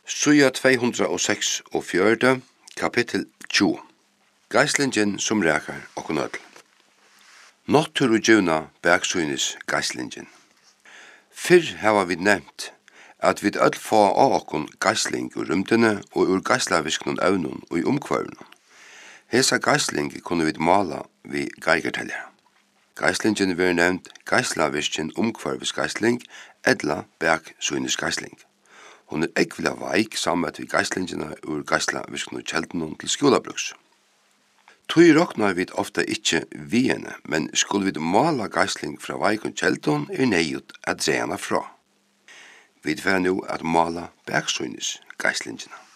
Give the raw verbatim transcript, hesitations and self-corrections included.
Suja tvei hundrað og seks og fjørde, kapittel tjúgu. Geislingen som rækar okkur öll. Notturu djuna bergsøynis geislingen. Fyrr hava vi nevnt at vi öll få av okkur geisling ur rymdene og ur geislavisknun evnun og i umkvarvnun. Hesa geisling kunne vi mala vi geigerteljar. Geislingen vi nevnt geislaviskin umkvarvisgeisling edla bergsøynis geisling. Hon er ekvila veik sammet við geislingina ur geislavisknu kjeldunum til skjólabruks. Tui roknar vi ofta ikkje vi henne, men skulle vi mala geisling fra veikun kjeldun er neiut at dreina fra. Vi fer nu at mala bergsøynis geislingina.